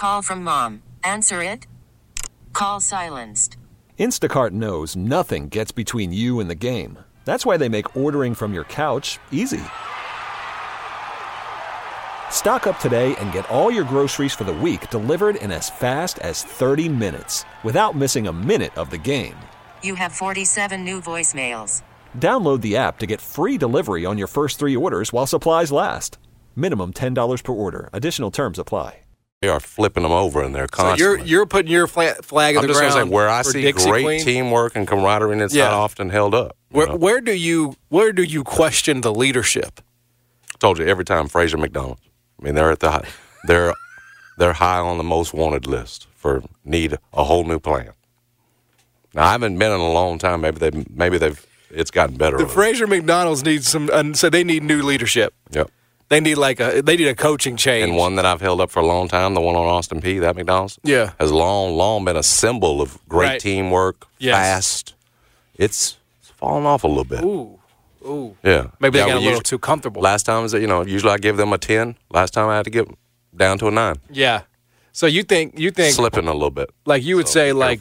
call from mom. Answer it. Call silenced. Instacart knows nothing gets between you and the game. That's why they make ordering from your couch easy. Stock up today and get all your groceries for the week delivered in as fast as 30 minutes without missing a minute of the game. You have 47 new voicemails. Download the app to get free delivery on your first 3 orders while supplies last. Minimum $10 per order. Additional terms apply. They are flipping them over in there constantly. So you're putting your flag in the ground. I'm just going to say, where I see Dixie great Queen. teamwork and camaraderie, and it's not often held up. Where do you question the leadership? I told you every time Fraser McDonald. I mean, they're at the they're high on the most wanted list for need a whole new plan. Now I haven't been in a long time. Maybe they've it's gotten better. The Fraser McDonald's need so they need new leadership. Yep. They need a coaching change. And one that I've held up for a long time, the one on Austin P, that McDonald's, has long been a symbol of great teamwork, fast. It's fallen off a little bit. Ooh. Yeah. Maybe they got a little too comfortable. Last time, usually I give them a 10. Last time I had to get down to a 9. Yeah. So you think slipping a little bit. Like you would say, like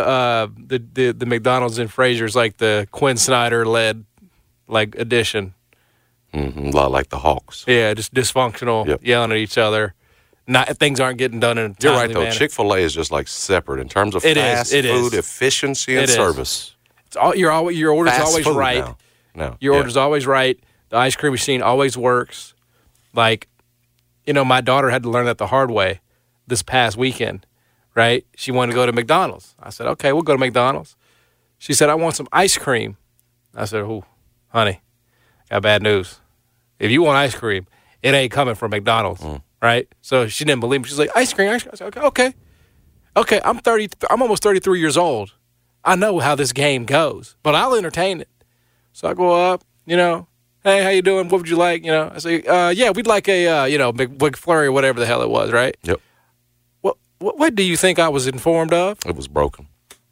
the McDonald's in Fraser's like the Quinn Snyder led addition. Mm-hmm. A lot like the Hawks. Yeah, just dysfunctional, yelling at each other. Things aren't getting done in a timely You're right, though. manner. Chick-fil-A is just like separate in terms of fast food efficiency and service. Your order's Fast always food right. No. Your order's always right. The ice cream machine always works. My daughter had to learn that the hard way this past weekend, right? She wanted to go to McDonald's. I said, okay, we'll go to McDonald's. She said, I want some ice cream. I said, honey, got bad news. If you want ice cream, it ain't coming from McDonald's, right? So she didn't believe me. She's like, ice cream. I said, okay. I'm almost 33 years old. I know how this game goes, but I'll entertain it. So I go up, hey, how you doing? What would you like? I say, we'd like a, McFlurry or whatever the hell it was, right? Yep. What do you think I was informed of? It was broken.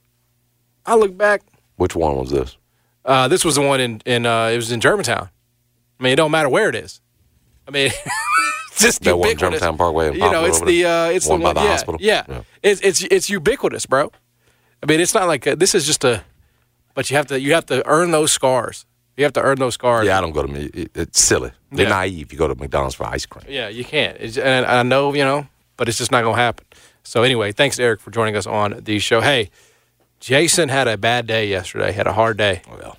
I look back. Which one was this? This was the one in it was in Germantown. I mean, it don't matter where it is. I mean, it's just that ubiquitous. One Germantown Parkway in Poplar, it's the one by the hospital. Yeah. It's ubiquitous, bro. I mean, it's not like this is just but you have to earn those scars. You have to earn those scars. Yeah, I don't go to it's silly. They're naive. You go to McDonald's for ice cream. Yeah, you can't. And I know, but it's just not going to happen. So anyway, thanks to Eric for joining us on the show. Hey, Jason had a bad day yesterday. Had a hard day. Well,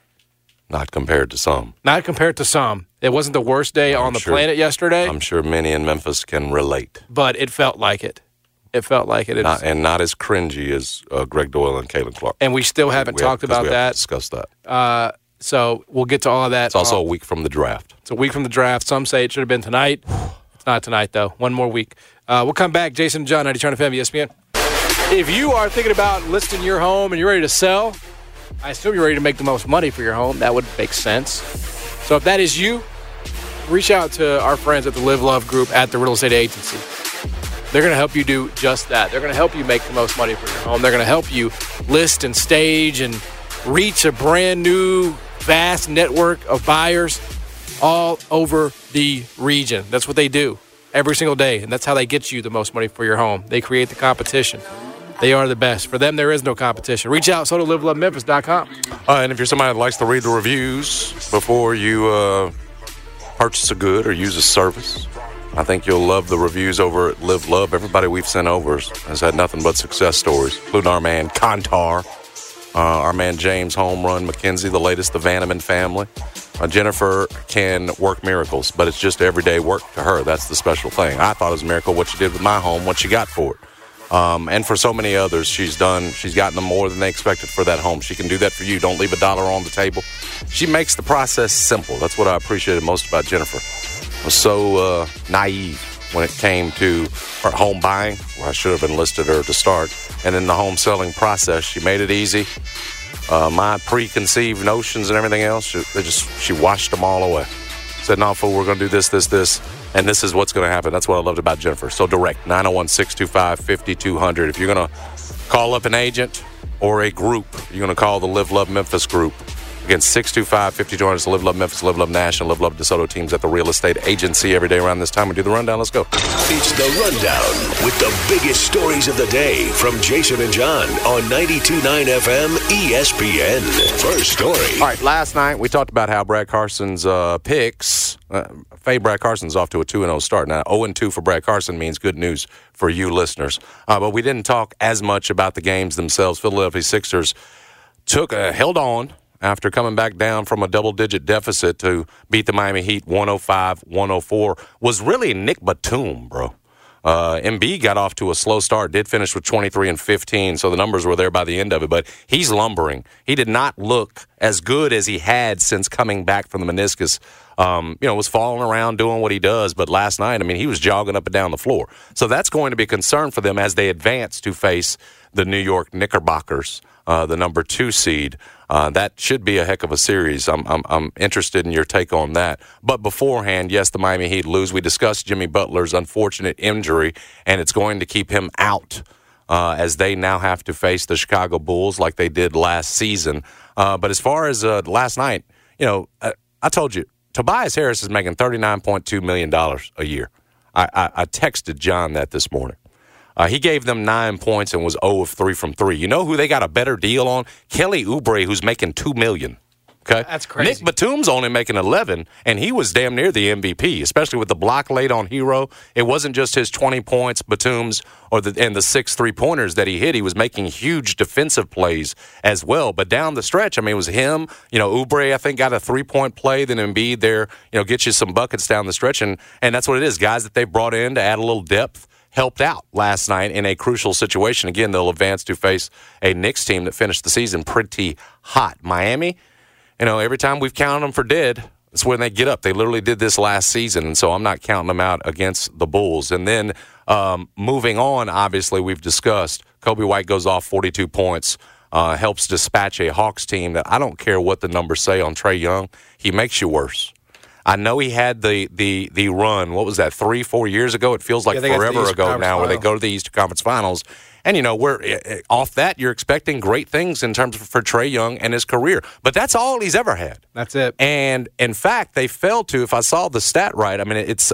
not compared to some. Not compared to some. It wasn't the worst day on the planet yesterday. I'm sure many in Memphis can relate. But it felt like it. It felt like it. Not as cringy as Greg Doyle and Caitlin Clark. And we still haven't talked about that. Discussed that. So we'll get to all of that. It's also a week from the draft. It's a week from the draft. Some say it should have been tonight. It's not tonight, though. One more week. We'll come back. Jason and John, 90 Turn FM, ESPN. If you are thinking about listing your home and you're ready to sell, I assume you're ready to make the most money for your home. That would make sense. So if that is you, reach out to our friends at the Live Love Group at the Real Estate Agency. They're going to help you do just that. They're going to help you make the most money for your home. They're going to help you list and stage and reach a brand new, vast network of buyers all over the region. That's what they do every single day, and that's how they get you the most money for your home. They create the competition. They are the best. For them, there is no competition. Reach out, so to livelovememphis.com. And if you're somebody that likes to read the reviews before you purchase a good or use a service, I think you'll love the reviews over at Live Love. Everybody we've sent over has had nothing but success stories, including our man Kantar, our man James Home Run McKenzie, the latest, the Vanneman family. Jennifer can work miracles, but it's just everyday work to her. That's the special thing. I thought it was a miracle what she did with my home, what she got for it. And for so many others, she's gotten them more than they expected for that home. She can do that for you. Don't leave a dollar on the table. She makes the process simple. That's what I appreciated most about Jennifer. I was so naive when it came to her home buying. Well, I should have enlisted her to start. And in the home selling process, she made it easy. My preconceived notions and everything else, she washed them all away. Said, no, fool, we're going to do this, and this is what's going to happen. That's what I loved about Jennifer. So direct, 901-625-5200. If you're going to call up an agent or a group, you're going to call the Live Love Memphis group. Again, 625-5200. Live Love Memphis, Live Love National, Live Love DeSoto teams at the real estate agency every day around this time. We do the rundown. Let's go. It's the Rundown with the biggest stories of the day from Jason and John on 92.9 FM ESPN. First story. All right, last night we talked about how Brad Carson's picks. Brad Carson's off to a 2-0 start. Now, 0-2 for Brad Carson means good news for you listeners. But we didn't talk as much about the games themselves. Philadelphia Sixers held on after coming back down from a double-digit deficit to beat the Miami Heat 105-104. Was really Nick Batum, bro. Embiid got off to a slow start, did finish with 23 and 15, so the numbers were there by the end of it, but he's lumbering. He did not look as good as he had since coming back from the meniscus. Was falling around doing what he does, but last night, he was jogging up and down the floor. So that's going to be a concern for them as they advance to face the New York Knickerbockers, the number 2 seed. That should be a heck of a series. I'm interested in your take on that. But beforehand, yes, the Miami Heat lose. We discussed Jimmy Butler's unfortunate injury, and it's going to keep him out as they now have to face the Chicago Bulls like they did last season. But as far as last night, I told you, Tobias Harris is making $39.2 million a year. I texted John that this morning. He gave them 9 points and was 0 of 3 from 3. You know who they got a better deal on? Kelly Oubre, who's making $2 million. Okay, that's crazy. Nick Batum's only making 11, and he was damn near the MVP, especially with the block late on Hero. It wasn't just his 20 points, Batum's, and the 6 3-pointers that he hit. He was making huge defensive plays as well. But down the stretch, it was him. Oubre, I think, got a 3-point play. Then Embiid there, gets you some buckets down the stretch, and that's what it is. Guys that they brought in to add a little depth helped out last night in a crucial situation. Again, they'll advance to face a Knicks team that finished the season pretty hot. Miami, every time we've counted them for dead, it's when they get up. They literally did this last season, and so I'm not counting them out against the Bulls. And then moving on, obviously, we've discussed Kobe White goes off 42 points, helps dispatch a Hawks team that I don't care what the numbers say on Trae Young. He makes you worse. I know he had the run, what was that, 3-4 years ago? It feels like forever ago now, where they go to the Eastern Conference Finals. And, we're off that, you're expecting great things in terms for Trae Young and his career. But that's all he's ever had. That's it. And, in fact, they fell to, if I saw the stat right, it's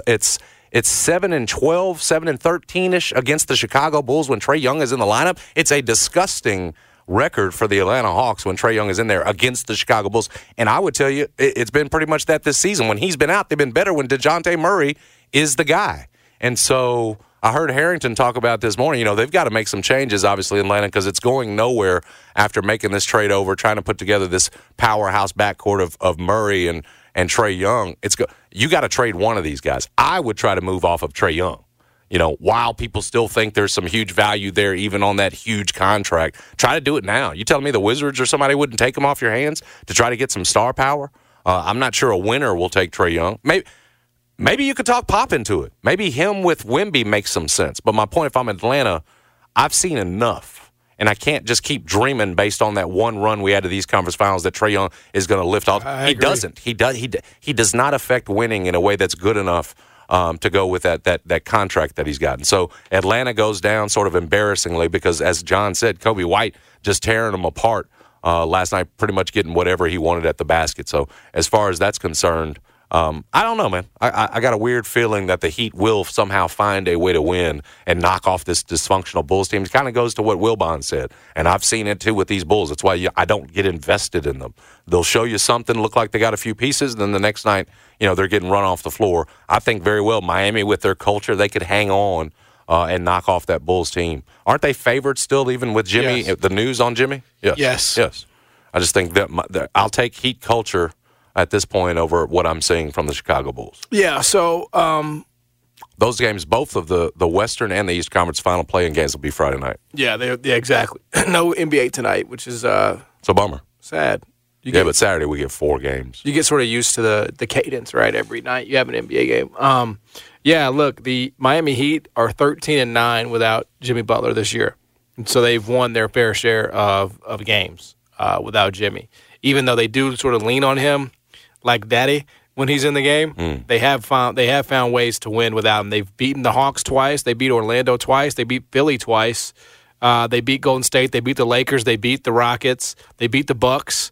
7-12, 7-13-ish against the Chicago Bulls when Trae Young is in the lineup. It's a disgusting record for the Atlanta Hawks when Trae Young is in there against the Chicago Bulls. And I would tell you, it's been pretty much that this season. When he's been out, they've been better when DeJounte Murray is the guy. And so I heard Harrington talk about this morning. They've got to make some changes, obviously, in Atlanta, because it's going nowhere after making this trade over, trying to put together this powerhouse backcourt of Murray and Trae Young. You got to trade one of these guys. I would try to move off of Trae Young. While people still think there's some huge value there, even on that huge contract, try to do it now. You telling me the Wizards or somebody wouldn't take him off your hands to try to get some star power? I'm not sure a winner will take Trae Young. Maybe you could talk Pop into it. Maybe him with Wemby makes some sense. But my point, if I'm Atlanta, I've seen enough. And I can't just keep dreaming based on that one run we had to these conference finals that Trae Young is going to lift off. He doesn't. He does not affect winning in a way that's good enough to go with that contract that he's gotten. So Atlanta goes down sort of embarrassingly because, as John said, Kobe White just tearing them apart last night, pretty much getting whatever he wanted at the basket. So as far as that's concerned, I don't know, man. I got a weird feeling that the Heat will somehow find a way to win and knock off this dysfunctional Bulls team. It kind of goes to what Wilbon said, and I've seen it too with these Bulls. That's why I don't get invested in them. They'll show you something, look like they got a few pieces, and then the next night, they're getting run off the floor. I think very well Miami, with their culture, they could hang on and knock off that Bulls team. Aren't they favored still, even with Jimmy? Yes. The news on Jimmy? Yes. I just think that I'll take Heat culture at this point over what I'm seeing from the Chicago Bulls. Yeah, so those games, both of the Western and the East Conference final playing games will be Friday night. Yeah, exactly. No NBA tonight, which is it's a bummer. Sad. But Saturday we get 4 games. You get sort of used to the cadence, right? Every night you have an NBA game. Look, the Miami Heat are 13-9 without Jimmy Butler this year. And so they've won their fair share of games without Jimmy. Even though they do sort of lean on him like daddy when he's in the game, they have found ways to win without him. They've beaten the Hawks twice. They beat Orlando twice. They beat Philly twice. They beat Golden State. They beat the Lakers. They beat the Rockets. They beat the Bucks.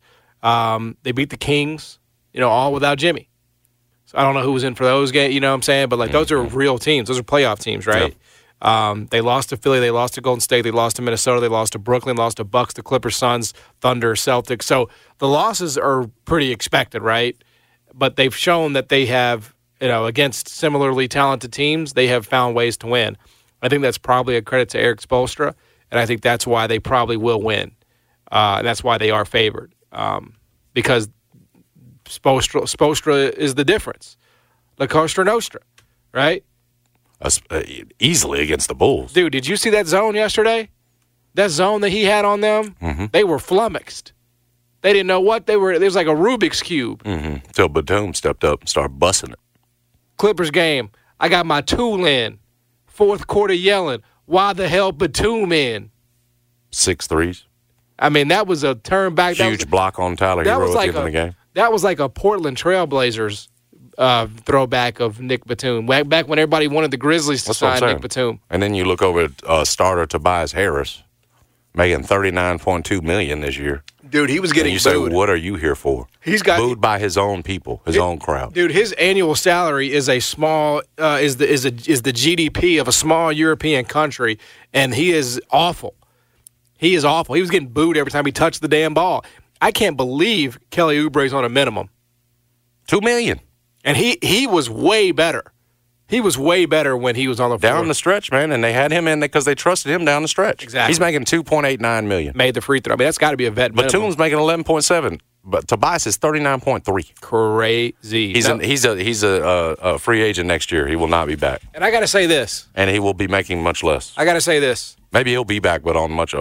They beat the Kings, all without Jimmy. So I don't know who was in for those games, you know what I'm saying? But, those are real teams. Those are playoff teams, right? Yep. They lost to Philly. They lost to Golden State. They lost to Minnesota. They lost to Brooklyn. Lost to Bucks, the Clippers, Suns, Thunder, Celtics. So the losses are pretty expected, right? But they've shown that they have, against similarly talented teams, they have found ways to win. I think that's probably a credit to Eric Spoelstra, and I think that's why they probably will win. And that's why they are favored, because Spoelstra is the difference. La Costa Nostra, right? Easily against the Bulls. Dude, did you see that zone yesterday? That zone that he had on them? Mm-hmm. They were flummoxed. They didn't know what they were. It was like a Rubik's Cube. Mm-hmm. Till Batum stepped up and started busting it. Clippers game. I got my tool in. Fourth quarter yelling, why the hell Batum in? 6 threes. I mean, that was a turn back. Huge block on Tyler Hero at the end of the game. That was like a Portland Trailblazers throwback of Nick Batum. Back when everybody wanted the Grizzlies to sign Nick Batum. And then you look over at starter Tobias Harris, making $39.2 million this year. Dude, he was getting booed. You say, what are you here for? He's got booed by his own people, his own crowd. Dude, his annual salary is a small is the GDP of a small European country, and he is awful. He is awful. He was getting booed every time he touched the damn ball. I can't believe Kelly Oubre's on a minimum. $2 million. And he was way better. He was way better when he was on the floor. Down the stretch, man, and they had him in because they trusted him down the stretch. Exactly. He's making $2.89 million. Made the free throw. I mean, that's got to be a vet minimum. Batum's making 11.7, but Tobias is 39.3. Crazy. He's a free agent next year. He will not be back. And I got to say this. And he will be making much less. I got to say this. Maybe he'll be back, but on much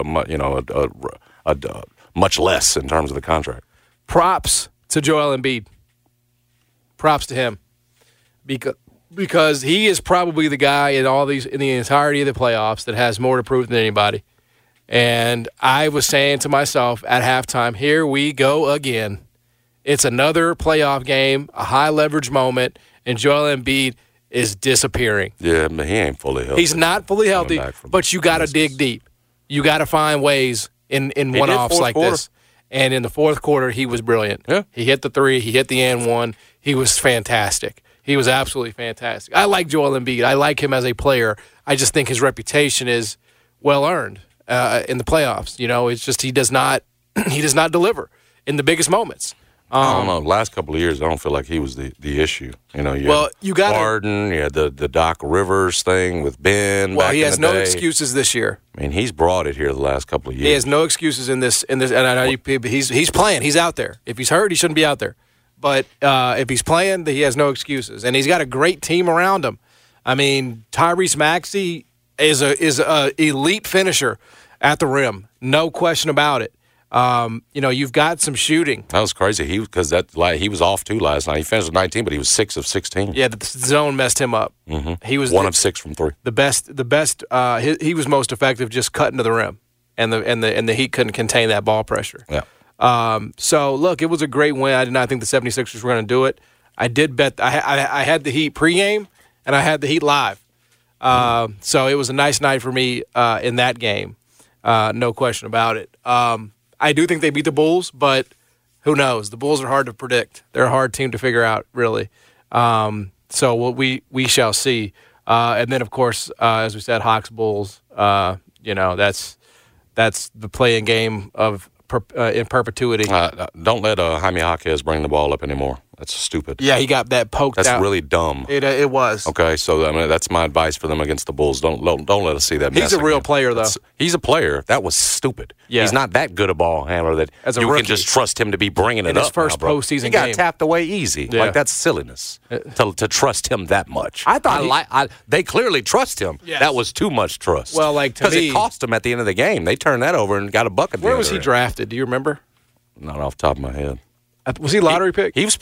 less in terms of the contract. Props to Joel Embiid. Props to him, because he is probably the guy in the entirety of the playoffs that has more to prove than anybody. And I was saying to myself at halftime, here we go again. It's another playoff game, a high leverage moment, and Joel Embiid is disappearing. Yeah, but he ain't fully healthy. He's not fully healthy, but you got to dig deep. You got to find ways in one-offs like this. And in the fourth quarter, he was brilliant. Yeah. He hit the three. He hit the and one. He was fantastic. He was absolutely fantastic. I like Joel Embiid. I like him as a player. I just think his reputation is well-earned in the playoffs. It's just he does not deliver in the biggest moments. I don't know. Last couple of years, I don't feel like he was the issue. You got Harden. You had the Doc Rivers thing with Ben. Well, he has no excuses this year. I mean, he's brought it here the last couple of years. He has no excuses in this. And I know he's playing. He's out there. If he's hurt, he shouldn't be out there. But if he's playing, he has no excuses, and he's got a great team around him. I mean, Tyrese Maxey is a elite finisher at the rim, no question about it. You've got some shooting. That was crazy. He was off too last night. He finished with 19, but he was 6 of 16. Yeah, the zone messed him up. Mm-hmm. He was 1 of 6 from 3. The best. He was most effective just cutting to the rim, and the Heat couldn't contain that ball pressure. Yeah. So look, it was a great win. I did not think the 76ers were going to do it. I did bet. I had the Heat pregame, and I had the Heat live. So it was a nice night for me in that game. No question about it. I do think they beat the Bulls, but who knows? The Bulls are hard to predict. They're a hard team to figure out, really. So we shall see. And then, of course, as we said, Hawks Bulls. That's the playing game of in perpetuity. Don't let Jaime Jaquez bring the ball up anymore. That's stupid. Yeah, he got that poked out. That's really dumb. It was. Okay, so that's my advice for them against the Bulls. Don't let us see that mess. He's a real player, though. He's a player. That was stupid. Yeah. He's not that good a ball handler that you can just trust him to be bringing it in up. His first postseason game. He got tapped away easy. Yeah. Like, that's silliness to trust him that much. I thought they clearly trust him. Yes. That was too much trust. Well, because it cost him at the end of the game. They turned that over and got a bucket. Where was he drafted? Do you remember? Not off the top of my head. Was he lottery pick? He was.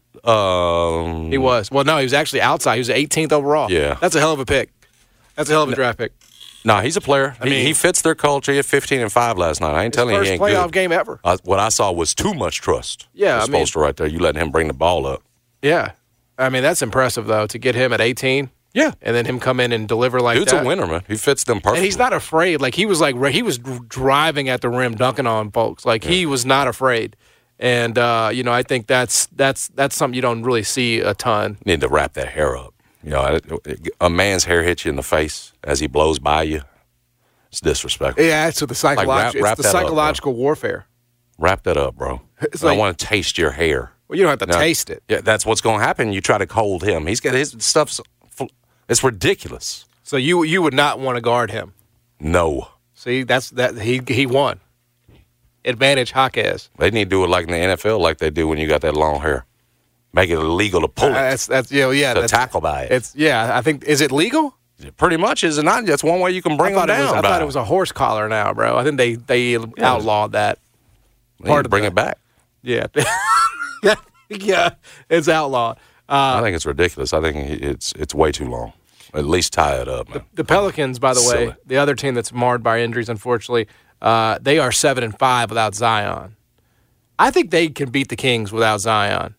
He was. Well, no, he was actually outside. He was 18th overall. Yeah. That's a hell of a pick. That's a hell of a draft pick. No, he's a player. He fits their culture. He had 15-5 last night. I ain't telling you he ain't good. First playoff game ever. What I saw was too much trust. Yeah, Spoelstra right there. You letting him bring the ball up. Yeah. I mean, that's impressive, though, to get him at 18. Yeah. And then him come in and deliver like Dude's that. a winner, man. He fits them perfectly. And he's not afraid. He was driving at the rim, dunking on folks. He was not afraid. And I think that's something you don't really see a ton. You need to wrap that hair up. A man's hair hits you in the face as he blows by you. It's disrespectful. Yeah, it's the psychological warfare. Wrap that up, bro. I want to taste your hair. Well, you don't have to taste it. Yeah, that's what's going to happen. You try to hold him. He's got his stuff. It's ridiculous. So you would not want to guard him. No. See, he won. Advantage Jaquez. They need to do it like in the NFL, like they do when you got that long hair. Make it illegal to pull it. To tackle by it. I think, is it legal? It pretty much is it not. That's one way you can bring them down. I thought it was a horse collar now, bro. I think they outlawed that. Part of bring it back. Yeah. Yeah, it's outlawed. I think it's ridiculous. I think it's way too long. At least tie it up, man. The Pelicans, by the way, the other team that's marred by injuries, unfortunately, they are 7-5 without Zion. I think they can beat the Kings without Zion.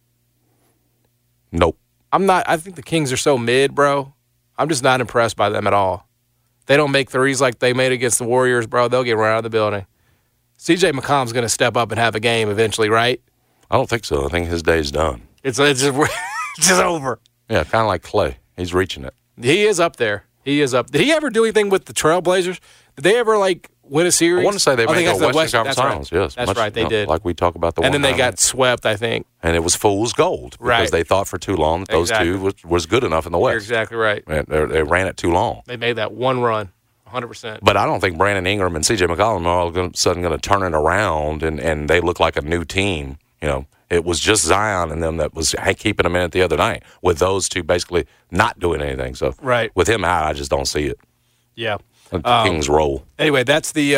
Nope. I'm not. I think the Kings are so mid, bro. I'm just not impressed by them at all. They don't make threes like they made against the Warriors, bro. They'll get run out of the building. CJ McCollum's going to step up and have a game eventually, right? I don't think so. I think his day's done. It's just over. Yeah, kind of like Clay. He's reaching it. He is up there. He is up. Did he ever do anything with the Trailblazers? Did they ever win a series? I want to say they made the Western Conference Finals. Yes, that's right. They did. Like we talk about the. And then they got swept, I think. And it was fool's gold because they thought for too long that those two was good enough in the West. You're exactly right. And they ran it too long. They made that one run, 100%. But I don't think Brandon Ingram and C.J. McCollum are all of a sudden going to turn it around and they look like a new team. It was just Zion and them that was keeping them in it the other night with those two basically not doing anything. So with him out, I just don't see it. Yeah. The Kings roll. Anyway, that's the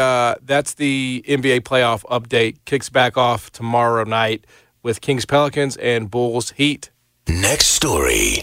NBA playoff update. Kicks back off tomorrow night with Kings Pelicans and Bulls Heat. Next story.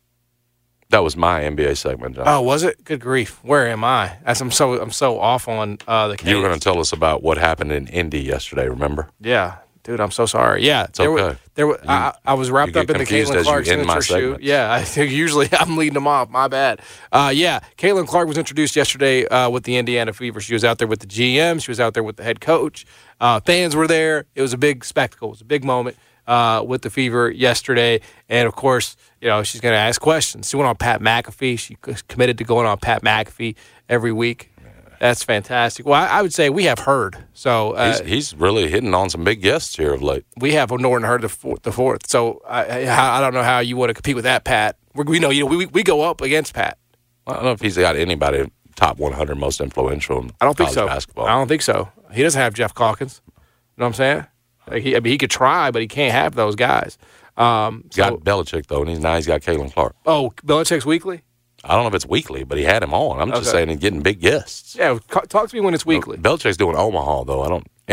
That was my NBA segment, John. Oh, was it? Good grief! Where am I? I'm so off on the Kings. You were going to tell us about what happened in Indy yesterday. Remember? Yeah. Dude, I'm so sorry. Yeah, it's okay. I was wrapped up in the Caitlin Clark signature shoe. Yeah, I think usually I'm leading them off. My bad. Caitlin Clark was introduced yesterday with the Indiana Fever. She was out there with the GM. She was out there with the head coach. Fans were there. It was a big spectacle. It was a big moment with the Fever yesterday. And, of course, she's going to ask questions. She went on Pat McAfee. She committed to going on Pat McAfee every week. That's fantastic. Well, I would say we have Hurd. So he's really hitting on some big guests here of late. We have Norton Hurd the fourth. So I don't know how you want to compete with that, Pat. We go up against Pat. I don't know if he's got anybody top 100 most influential in college basketball. I don't think so. He doesn't have Jeff Calkins. You know what I'm saying? He could try, but he can't have those guys. He's got Belichick, though, and now he's got Caitlin Clark. Oh, Belichick's weekly? I don't know if it's weekly, but he had him on. I'm just saying he's getting big guests. Yeah, talk to me when it's weekly. Belichick's doing Omaha though.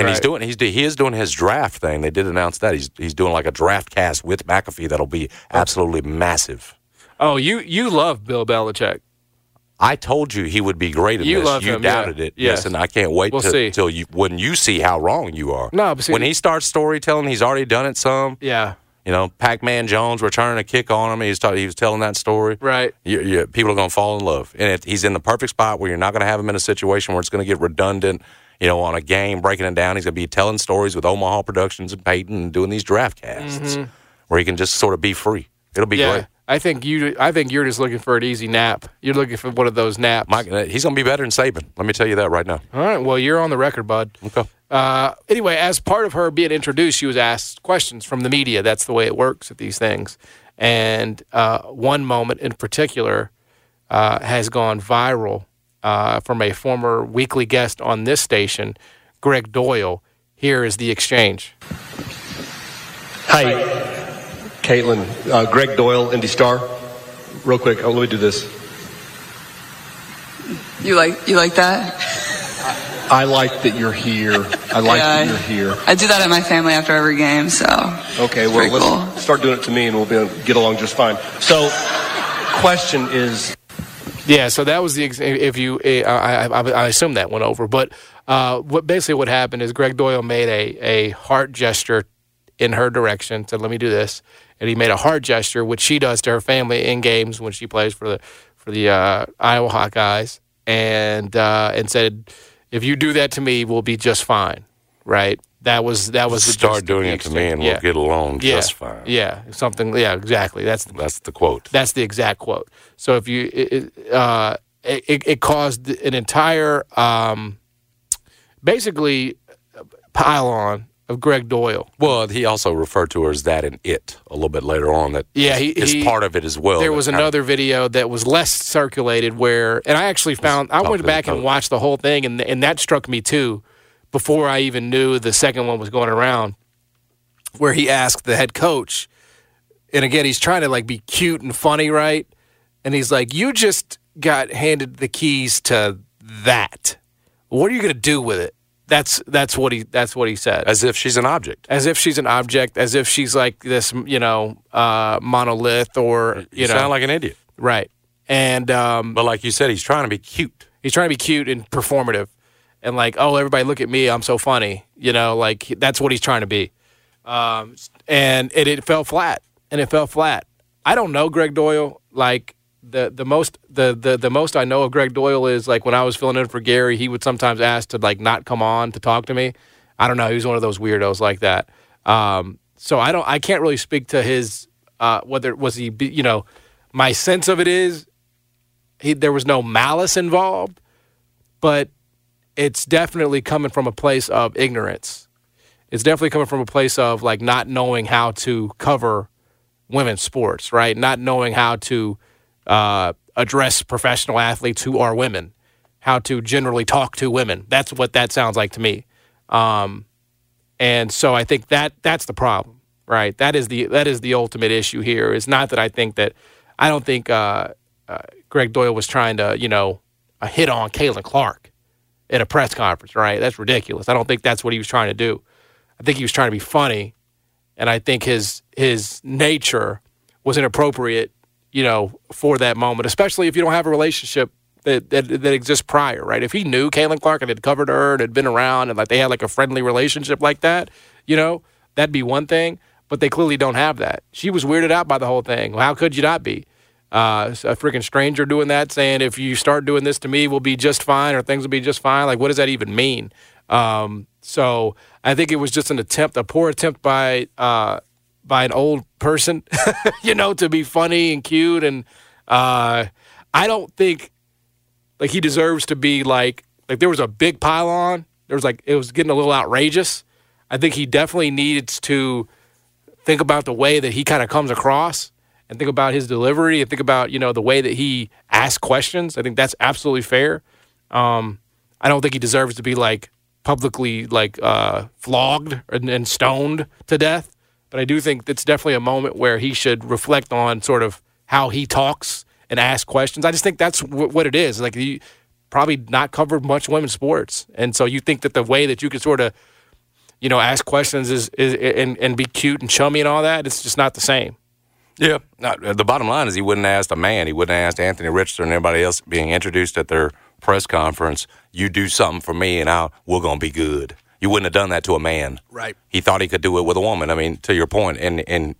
He is doing his draft thing. They did announce that he's doing like a draft cast with McAfee that'll be absolutely massive. Oh, you love Bill Belichick. I told you he would be great in this. Love you him, doubted it. Yes, and I can't wait till when you see how wrong you are. No, but when he starts storytelling, he's already done it some. Yeah. Pac-Man Jones returning a kick on him. He was telling that story. Right. People are going to fall in love. And he's in the perfect spot where you're not going to have him in a situation where it's going to get redundant, on a game, breaking it down. He's going to be telling stories with Omaha Productions and Peyton and doing these draft casts where he can just sort of be free. It'll be great. I think you're just looking for an easy nap. You're looking for one of those naps. He's going to be better than Saban. Let me tell you that right now. All right. Well, you're on the record, bud. Okay. Anyway, as part of her being introduced, she was asked questions from the media. That's the way it works at these things. And one moment in particular has gone viral from a former weekly guest on this station, Greg Doyle. Here is the exchange. Hi, Caitlin. Greg Doyle, Indy Star. Real quick, let me do this. You like that? I like that you're here. That you're here. I do that at my family after every game, so. Okay, well, let's start doing it to me and we'll get along just fine. So, question is. Yeah, so that was the if you I assume that went over, but what happened is Greg Doyle made a heart gesture in her direction, said, "Let me do this," and he made a heart gesture, which she does to her family in games when she plays for the Iowa Hawkeyes, and said, "If you do that to me, we'll be just fine," right? That was the Start doing it to me, and we'll get along just fine. Yeah, something. Yeah, exactly. That's the quote. That's the exact quote. So if you, it caused an entire, basically, pile-on of Greg Doyle. Well, he also referred to her as that and it a little bit later on. That is part of it as well. There was another video that was less circulated where, and I actually found, I went back and watched the whole thing, and that struck me too, before I even knew the second one was going around, where he asked the head coach, and again, he's trying to like be cute and funny, right? And he's like, you just got handed the keys to that. What are you going to do with it? That's what he said. As if she's an object. As if she's an object. As if she's like this, monolith, or you sound like an idiot, right? And but like you said, he's trying to be cute. He's trying to be cute and performative, and like, oh, everybody look at me, I'm so funny. Like that's what he's trying to be. And it fell flat. I don't know Greg Doyle. Like the most I know of Greg Doyle is like when I was filling in for Gary, he would sometimes ask to like not come on to talk to me. I don't know. He was one of those weirdos like that. So I can't really speak to his whether was he. My sense of it is there was no malice involved, but it's definitely coming from a place of ignorance. It's definitely coming from a place of like not knowing how to cover women's sports, right? Not knowing how to address professional athletes who are women, how to generally talk to women. That's what that sounds like to me. And so I think that's the problem, right? That is the ultimate issue here. It's not that I don't think Greg Doyle was trying to, hit on Caitlin Clark at a press conference, right? That's ridiculous. I don't think that's what he was trying to do. I think he was trying to be funny, and I think his nature was inappropriate, for that moment, especially if you don't have a relationship that exists prior, right? If he knew Caitlin Clark and had covered her and had been around and like they had like a friendly relationship like that, that'd be one thing. But they clearly don't have that. She was weirded out by the whole thing. Well, how could you not be? A freaking stranger doing that, saying if you start doing this to me, we'll be just fine or things will be just fine. Like, what does that even mean? So I think it was just a poor attempt by an old person, to be funny and cute. And I don't think like he deserves to be like there was a big pile on. There was it was getting a little outrageous. I think he definitely needs to think about the way that he kind of comes across and think about his delivery and think about, the way that he asks questions. I think that's absolutely fair. I don't think he deserves to be publicly flogged and stoned to death. But I do think it's definitely a moment where he should reflect on sort of how he talks and asks questions. I just think that's what it is. Like, he probably not covered much women's sports. And so you think that the way that you could sort of, ask questions is and be cute and chummy and all that, it's just not the same. Yeah. The bottom line is he wouldn't have asked a man. He wouldn't have asked Anthony Richardson and everybody else being introduced at their press conference, you do something for me and we're going to be good. You wouldn't have done that to a man. Right. He thought he could do it with a woman. I mean, to your point, and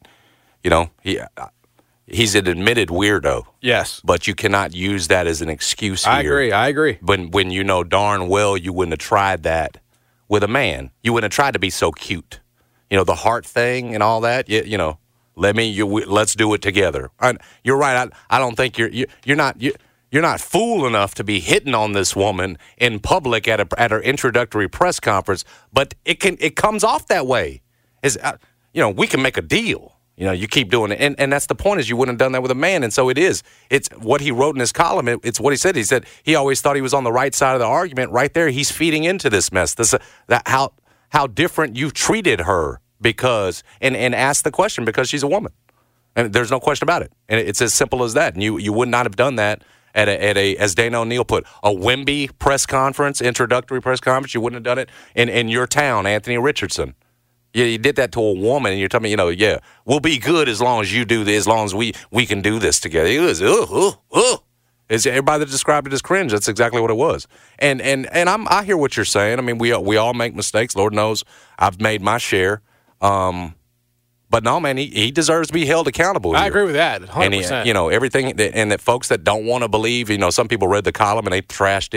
he's an admitted weirdo. Yes. But you cannot use that as an excuse here. I agree. When you know darn well you wouldn't have tried that with a man. You wouldn't have tried to be so cute. The heart thing and all that, let's do it together. You're right. I don't think you're not fool enough to be hitting on this woman in public at her introductory press conference, but it comes off that way. We can make a deal. You keep doing it, and that's the point. Is you wouldn't have done that with a man, and so it is. It's what he wrote in his column. It's what he said. He said he always thought he was on the right side of the argument. Right there, he's feeding into this mess. How different you've treated her because and asked the question because she's a woman, and there's no question about it. And it's as simple as that. And you would not have done that. At a as Dana O'Neill put, a Wemby press conference, introductory press conference. You wouldn't have done it in your town, Anthony Richardson. You did that to a woman, and you're telling me, we'll be good as long as you do this, as long as we can do this together. It was, It's everybody that described it as cringe. That's exactly what it was. And I hear what you're saying. I mean, we all make mistakes. Lord knows I've made my share. But no, man, he deserves to be held accountable here. I agree with that, 100%. And everything, and that folks that don't want to believe, some people read the column and they trashed it.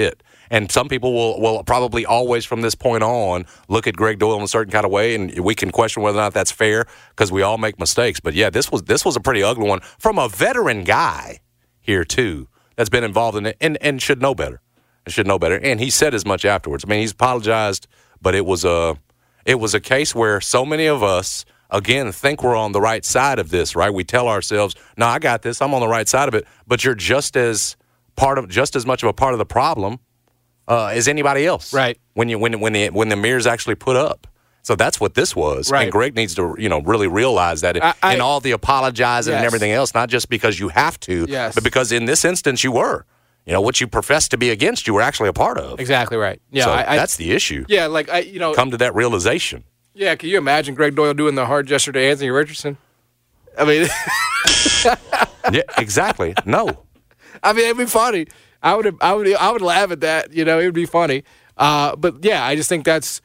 And some people will probably always from this point on look at Greg Doyle in a certain kind of way, and we can question whether or not that's fair because we all make mistakes. But, yeah, this was a pretty ugly one from a veteran guy here, too, that's been involved in it and should know better. And he said as much afterwards. I mean, he's apologized, but it was a case where so many of us, again, think we're on the right side of this, right? We tell ourselves, no, I got this. I'm on the right side of it. But you're just as much of a part of the problem as anybody else. Right. When the mirror's actually put up. So that's what this was. Right. And Greg needs to, really realize that in all the apologizing and everything else, not just because you have to, but because in this instance you were. What you professed to be against, you were actually a part of. Exactly right. Yeah, so that's the issue. Yeah, come to that realization. Yeah, can you imagine Greg Doyle doing the hard gesture to Anthony Richardson? I mean, yeah, exactly. No, I mean it'd be funny. I would laugh at that. It would be funny. But yeah, I just think that's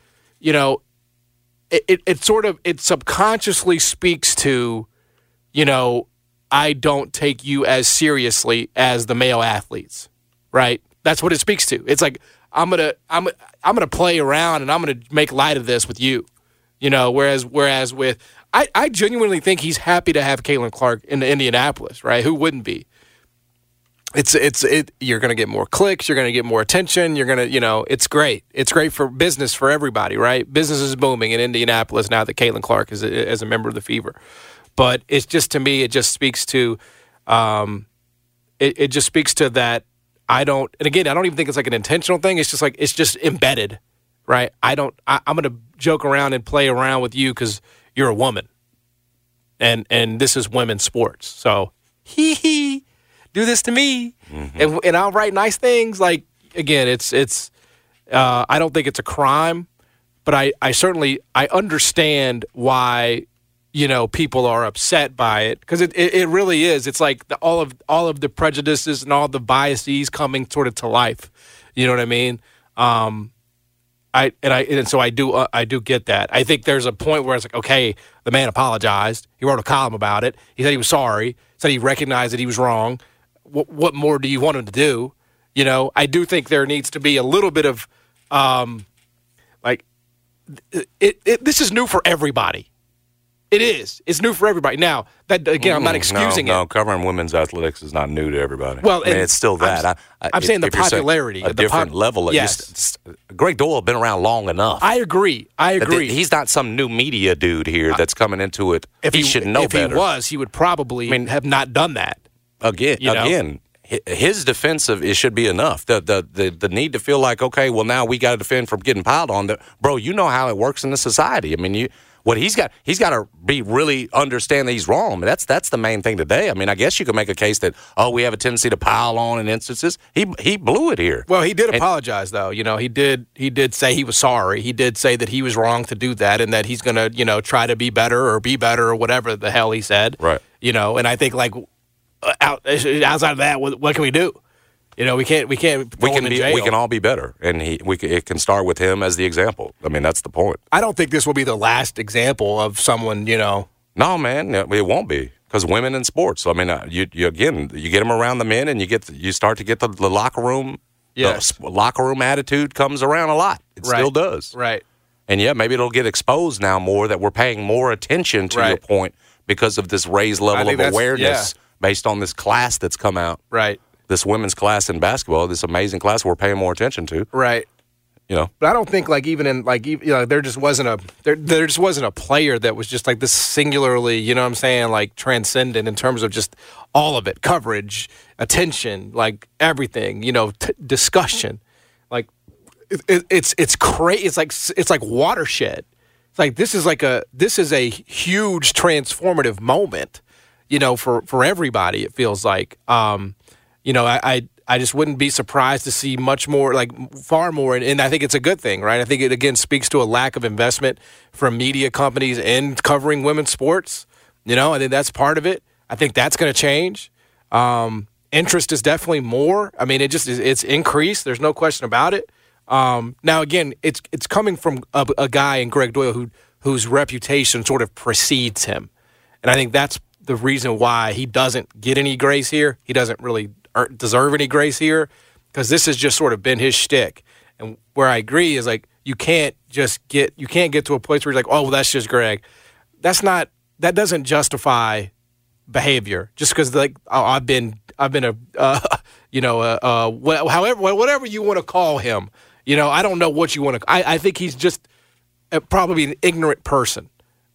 it subconsciously speaks to I don't take you as seriously as the male athletes, right? That's what it speaks to. It's like I'm gonna play around and I'm gonna make light of this with you, Whereas with I genuinely think he's happy to have Caitlin Clark in Indianapolis, right? Who wouldn't be? You're gonna get more clicks, you're gonna get more attention, you're gonna it's great. It's great for business for everybody, right? Business is booming in Indianapolis now that Caitlin Clark is as a member of the Fever. But it's just, to me, it just speaks to it just speaks to that I don't even think it's like an intentional thing. It's just like it's just embedded, right? I'm going to joke around and play around with you because you're a woman. And this is women's sports. So, do this to me. Mm-hmm. And I'll write nice things. Like, again, it's I don't think it's a crime, but I certainly understand why people are upset by it because it really is. It's like all of the prejudices and all the biases coming sort of to life. You know what I mean? So I do get that. I think there's a point where it's like, okay, the man apologized. He wrote a column about it. He said he was sorry. Said he recognized that he was wrong. What more do you want him to do? I do think there needs to be a little bit of this is new for everybody. It is. It's new for everybody. Now, that again, I'm not excusing it. No, covering women's athletics is not new to everybody. Well, it's still that. I'm saying the popularity. A different level. Yes. Greg Doyle has been around long enough. I agree. He's not some new media dude here that's coming into it. He should know better. If he was, he would probably have not done that. Again, his defense of it should be enough. The need to feel like, okay, well, now we got to defend from getting piled on. Bro, you know how it works in the society. I mean, he's got to be really understand that he's wrong. That's the main thing today. I mean, I guess you could make a case that we have a tendency to pile on in instances. He blew it here. Well, he did apologize though. He did say he was sorry. He did say that he was wrong to do that and that he's going to try to be better or whatever the hell he said. Right. And I think outside of that, what can we do? We can't. We can all be better, and it can start with him as the example. I mean, that's the point. I don't think this will be the last example of someone. No, man, it won't be because women in sports. So, I mean, you get them around the men, and you start to get the locker room. Yes. The locker room attitude comes around a lot. It still does. Right. And maybe it'll get exposed now more that we're paying more attention to your point because of this raised level of awareness based on this class that's come out. Right. This women's class in basketball, this amazing class we're paying more attention to. Right. But I don't think there just wasn't a player that was just like this singularly, transcendent in terms of just all of it, coverage, attention, like everything, discussion. Like it's crazy. It's like watershed. It's like this is a huge transformative moment, for everybody. It feels like. I just wouldn't be surprised to see much more, far more, and I think it's a good thing, right? I think it, again, speaks to a lack of investment from media companies in covering women's sports. I think that's part of it. I think that's going to change. Interest is definitely more. I mean, it's increased. There's no question about it. Now, again, it's coming from a guy in Greg Doyle whose reputation sort of precedes him, and I think that's the reason why he doesn't get any grace here. He doesn't really deserve any grace here because this has just sort of been his shtick. And where I agree is like you can't get to a place where you're like, oh, well, that's just Greg. That doesn't justify behavior just because like I've been whatever you want to call him. I don't know what you want to. I think he's just probably an ignorant person.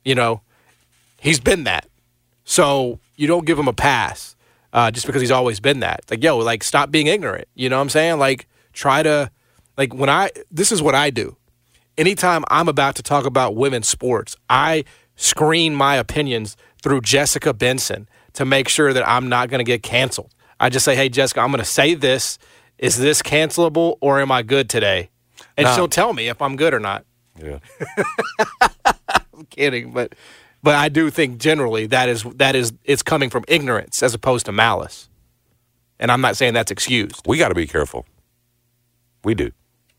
He's been that. So you don't give him a pass just because he's always been that. It's like, yo, like stop being ignorant. You know what I'm saying? Like try to, like this is what I do. Anytime I'm about to talk about women's sports, I screen my opinions through Jessica Benson to make sure that I'm not going to get canceled. I just say, hey, Jessica, I'm going to say this. Is this cancelable or am I good today? And she'll tell me if I'm good or not. Yeah. I'm kidding, but I do think generally that is it's coming from ignorance as opposed to malice. And I'm not saying that's excused. We got to be careful. We do.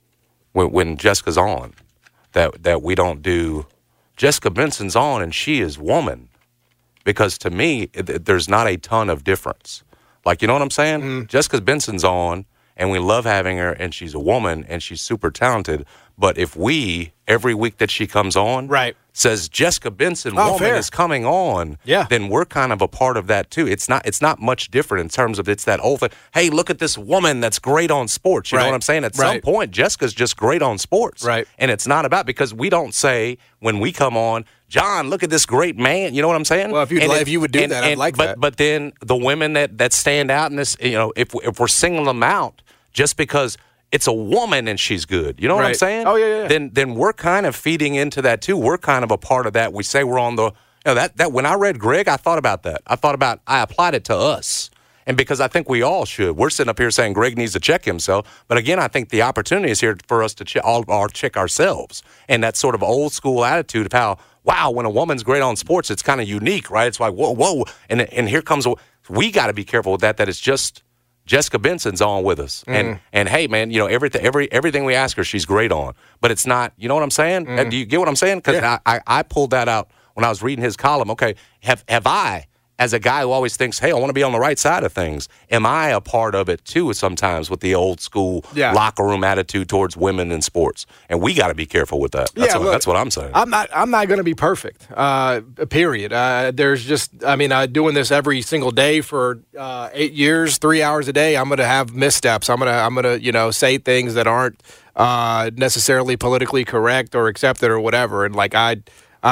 When Jessica's on, that we don't do. Jessica Benson's on and she is woman, because to me there's not a ton of difference. Like, you know what I'm saying? Mm. Jessica Benson's on and we love having her and she's a woman and she's super talented. But if we, every week that she comes on, right, says Jessica Benson woman is coming on, then we're kind of a part of that too. It's not much different in terms of it's that whole thing. Hey, look at this woman that's great on sports. You know what I'm saying? At some point, Jessica's just great on sports. Right. And it's not about, because we don't say when we come on, John, look at this great man. You know what I'm saying? Well, if you would do that, I'd like that. But then the women that stand out in this, if we're singling them out just because it's a woman and she's good. You know what I'm saying? Oh, yeah. Then we're kind of feeding into that too. We're kind of a part of that. We say we're on the that when I read Greg, I thought about that. I applied it to us. And because I think we all should. We're sitting up here saying Greg needs to check himself. But again, I think the opportunity is here for us to check ourselves. And that sort of old school attitude of how, wow, when a woman's great on sports, it's kind of unique, right? It's like, whoa. And here comes, we got to be careful with that it's just Jessica Benson's on with us. And hey, man, everything we ask her, she's great on. But it's not, you know what I'm saying? Do you get what I'm saying? Because I pulled that out when I was reading his column. Okay, have I, as a guy who always thinks, hey, I want to be on the right side of things, am I a part of it too sometimes with the old school locker room attitude towards women in sports? And we got to be careful with that. That's what I'm saying. I'm not going to be perfect, period. There's just, doing this every single day for 8 years, 3 hours a day, I'm going to have missteps. I'm going to say things that aren't necessarily politically correct or accepted or whatever. And like I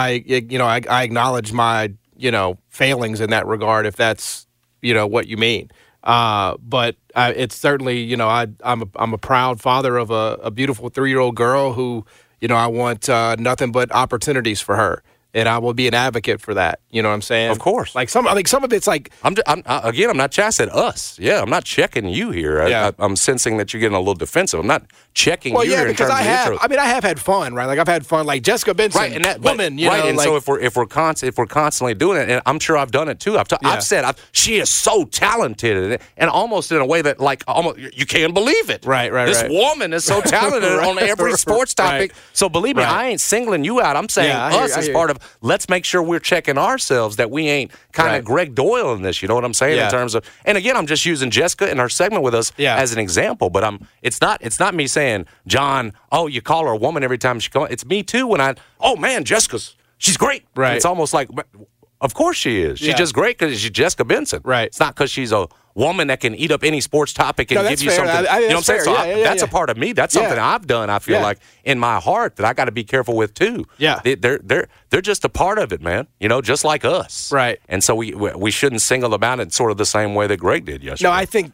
acknowledge my failings in that regard, if that's, what you mean. But it's certainly, I'm a proud father of a beautiful 3-year-old girl who, I want nothing but opportunities for her. And I will be an advocate for that. You know what I'm saying? Of course. Like some of it's like I'm not chasing us. Yeah, I'm not checking you here. I'm sensing that you're getting a little defensive. I'm not checking you here. Because I have had fun, right? Like I've had fun, like Jessica Benson, right? And that woman, right? And like, so if we're constantly doing it, and I'm sure I've done it too. I've said she is so talented, and almost in a way that like almost you can't believe it. Right. This woman is so talented on every sports topic. Right. So believe me, I ain't singling you out. I'm saying us as part of. Let's make sure we're checking ourselves that we ain't kind of Greg Doyle in this. You know what I'm saying? In terms of, and again, I'm just using Jessica in her segment with us as an example. But it's not me saying, John, oh, you call her a woman every time she comes. It's me too when man, she's great. Right. It's almost like, of course she is. She's just great because she's Jessica Benson. Right. It's not because she's a woman that can eat up any sports topic and give you something. You know what I'm saying? So that's a part of me. That's something I've done. I feel like in my heart that I got to be careful with too. Yeah, they're just a part of it, man. Just like us. Right. And so we shouldn't single them out in sort of the same way that Greg did yesterday. No, I think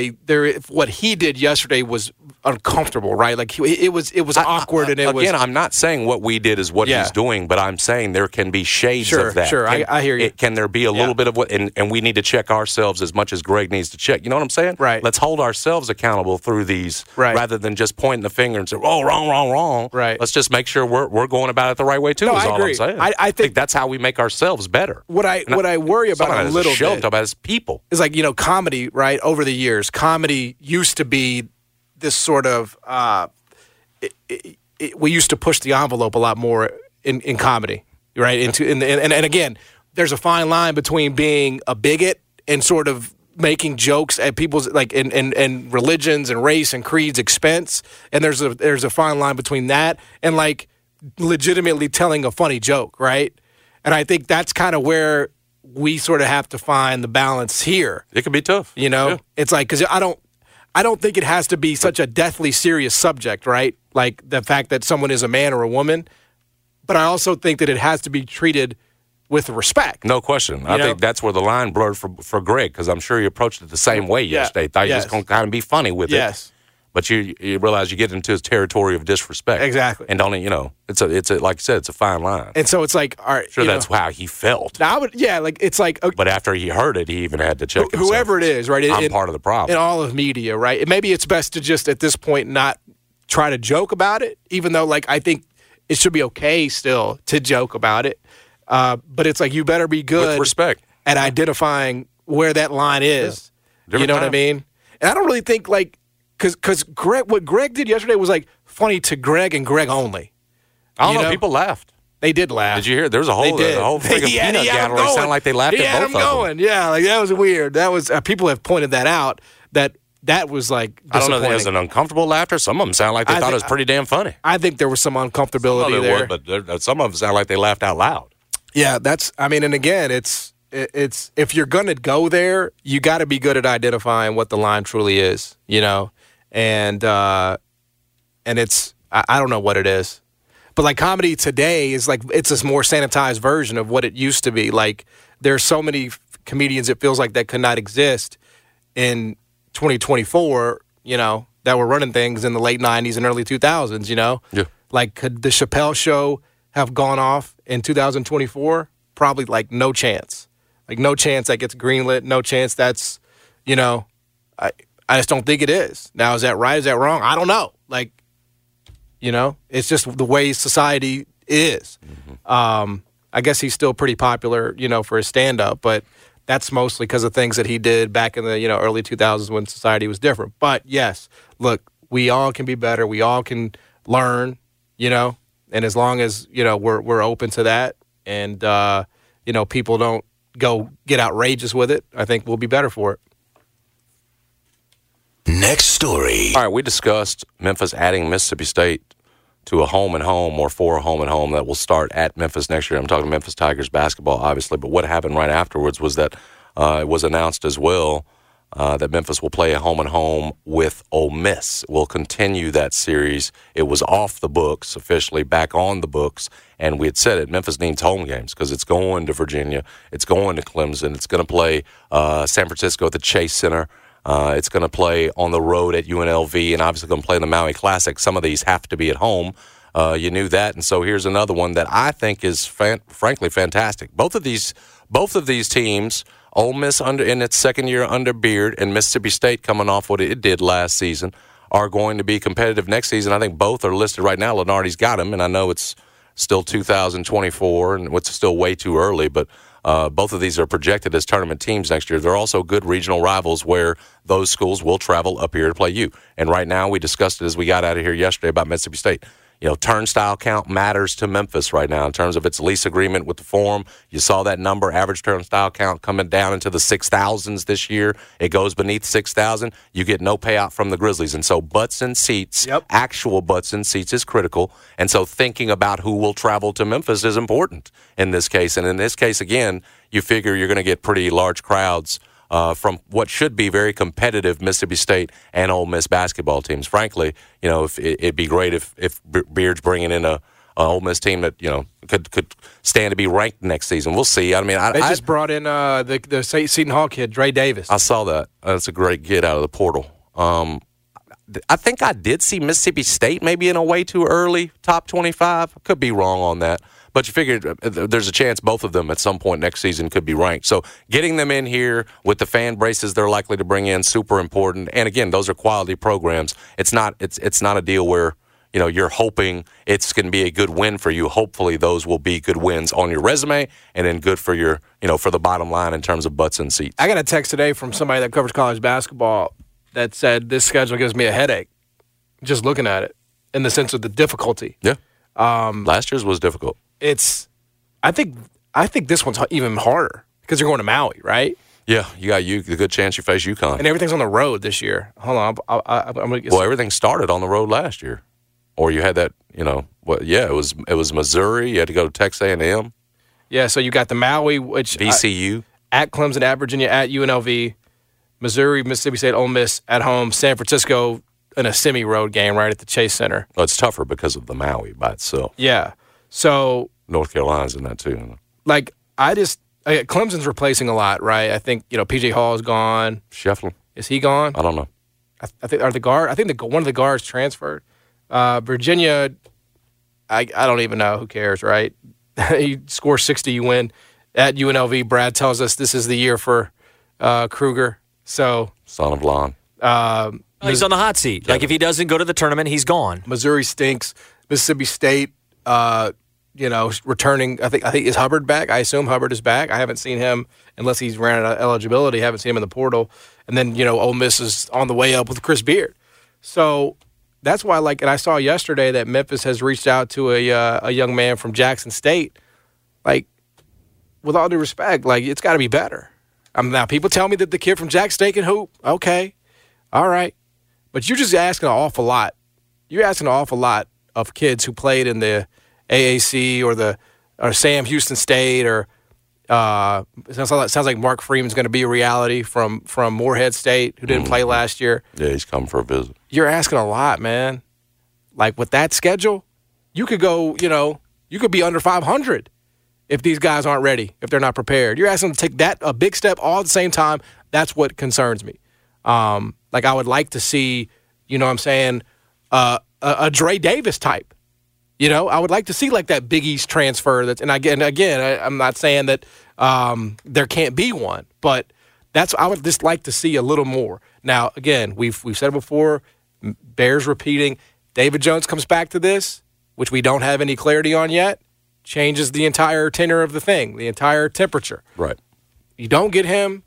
what he did yesterday was uncomfortable. Right. Like it was awkward and again, I'm not saying what we did is what he's doing, but I'm saying there can be shades of that. Sure, I hear you. Can there be a little bit of what? And we need to check ourselves as much as Greg needs to check. You know what I'm saying? Right. Let's hold ourselves accountable through these rather than just pointing the finger and say, oh, wrong. Right. Let's just make sure we're going about it the right way too. No, is I all agree. I'm saying. I think that's how we make ourselves better. What I worry about a little bit about as people is like, comedy, right? Over the years, comedy used to be this sort of we used to push the envelope a lot more in comedy, right? And again, there's a fine line between being a bigot and sort of making jokes at people's like in religions and race and creeds expense, and there's a fine line between that and like legitimately telling a funny joke, right? And I think that's kind of where we sort of have to find the balance here. It can be tough. You know, Yeah. it's like because I don't think it has to be such a deathly serious subject, right? Like the fact that someone is a man or a woman, but I also think that it has to be treated with respect. No question. I think that's where the line blurred for Greg, because I'm sure he approached it the same way yesterday. Thought he was going to kind of be funny with it. But you realize you get into his territory of disrespect. Exactly. And only, it's a like you said, it's a fine line. And so it's like, all right. Sure, that's how he felt. Now it's like. But after he heard it, he even had to check himself. Whoever it is, right? I'm part of the problem. In all of media, right? Maybe it's best to just, at this point, not try to joke about it, even though, like, I think it should be okay still to joke about it. But it's like you better be good with respect at identifying where that line is. Yeah. You know what I mean? And I don't really think like because what Greg did yesterday was like funny to Greg and Greg only. I don't know. People laughed. They did laugh. Did you hear? There was a whole freaking peanut gallery. It sounded like they laughed at both of them. Yeah, like that was weird. That was people have pointed that out. That was like I don't know if there was an uncomfortable laughter. Some of them sound like they thought it was pretty damn funny. I think there was some uncomfortability there. But some of them sound like they laughed out loud. Yeah, and again, it's if you're going to go there, you got to be good at identifying what the line truly is, and it's I don't know what it is, but like comedy today is like it's a more sanitized version of what it used to be. Like there's so many comedians it feels like that could not exist in 2024, that were running things in the late 90s and early 2000s, Yeah. Like could the Chappelle Show have gone off in 2024? Probably like no chance. Like no chance that gets greenlit. No chance that's, I just don't think it is. Now, is that right? Is that wrong? I don't know. Like, it's just the way society is. Mm-hmm. I guess he's still pretty popular, for his stand-up, but that's mostly because of things that he did back in the, early 2000s when society was different. But yes, look, we all can be better. We all can learn, and as long as, we're open to that and, people don't go get outrageous with it, I think we'll be better for it. Next story. All right, we discussed Memphis adding Mississippi State to a home-and-home or for a home-and-home that will start at Memphis next year. I'm talking Memphis Tigers basketball, obviously. But what happened right afterwards was that it was announced as well that Memphis will play a home-and-home with Ole Miss. We'll continue that series. It was off the books, officially back on the books. And we had said it, Memphis needs home games because it's going to Virginia. It's going to Clemson. It's going to play San Francisco at the Chase Center. It's going to play on the road at UNLV and obviously going to play in the Maui Classic. Some of these have to be at home. You knew that. And so here's another one that I think is frankly fantastic. Both of these teams, Ole Miss in its second year under Beard and Mississippi State coming off what it did last season, are going to be competitive next season. I think both are listed right now. Lenardi's got them, and I know it's still 2024 and it's still way too early, but both of these are projected as tournament teams next year. They're also good regional rivals where those schools will travel up here to play you. And right now, we discussed it as we got out of here yesterday about Mississippi State. Turnstile count matters to Memphis right now in terms of its lease agreement with the Forum. You saw that number, average turnstile count coming down into the 6,000s this year. It goes beneath 6,000. You get no payout from the Grizzlies. And so butts and seats, actual butts and seats is critical. And so thinking about who will travel to Memphis is important in this case. And in this case, again, you figure you're going to get pretty large crowds from what should be very competitive Mississippi State and Ole Miss basketball teams. Frankly, it'd be great if Beard's bringing in a Ole Miss team that could stand to be ranked next season. We'll see. I mean, they just brought in the Seton Hall kid, Dre Davis. I saw that. That's a great get out of the portal. I think I did see Mississippi State maybe in a way too early top 25. I could be wrong on that. But you figured there's a chance both of them at some point next season could be ranked. So getting them in here with the fan braces they're likely to bring in, super important. And again, those are quality programs. It's not a deal where you're hoping it's going to be a good win for you. Hopefully those will be good wins on your resume and then good for your for the bottom line in terms of butts and seats. I got a text today from somebody that covers college basketball that said this schedule gives me a headache just looking at it in the sense of the difficulty. Yeah. Last year's was difficult. I think this one's even harder because you're going to Maui, right? Yeah, you got the good chance you face UConn. And everything's on the road this year. Hold on. I'm going to get Well, everything started on the road last year. Or you had that, it was Missouri. You had to go to Texas A&M. Yeah, so you got the Maui, which VCU. at Clemson, at Virginia, at UNLV, Missouri, Mississippi State, Ole Miss at home, San Francisco in a semi-road game right at the Chase Center. Well, it's tougher because of the Maui by itself. Yeah. So North Carolina's in that too. Like, Clemson's replacing a lot, right? I think, P.J. Hall is gone. Scheffler. Is he gone? I don't know. I think one of the guards transferred. Virginia, I don't even know. Who cares, right? You score 60, you win. At UNLV, Brad tells us this is the year for Kruger. So Son of Lon. He's on the hot seat. Yeah. Like, if he doesn't go to the tournament, he's gone. Missouri stinks. Mississippi State, returning. I think is Hubbard back? I assume Hubbard is back. I haven't seen him unless he's ran out of eligibility. I haven't seen him in the portal. And then Ole Miss is on the way up with Chris Beard. So that's why, and I saw yesterday that Memphis has reached out to a young man from Jackson State. Like, with all due respect, it's got to be better. Now people tell me that the kid from Jackson State can hoop. Okay, all right, but you're just asking an awful lot. You're asking an awful lot of kids who played in the AAC or Sam Houston State or it sounds like Mark Freeman's going to be a reality from Morehead State, who didn't play last year. Yeah, he's come for a visit. You're asking a lot, man. Like, with that schedule, you could go, you could be under 500 if these guys aren't ready, if they're not prepared. You're asking them to take a big step all at the same time. That's what concerns me. I would like to see, a Dre Davis type. I would like to see that Big East transfer. I'm not saying that there can't be one, but I would just like to see a little more. Now, again, we've said it before, bears repeating. David Jones comes back to this, which we don't have any clarity on yet, changes the entire tenor of the thing, the entire temperature. Right. You don't get him,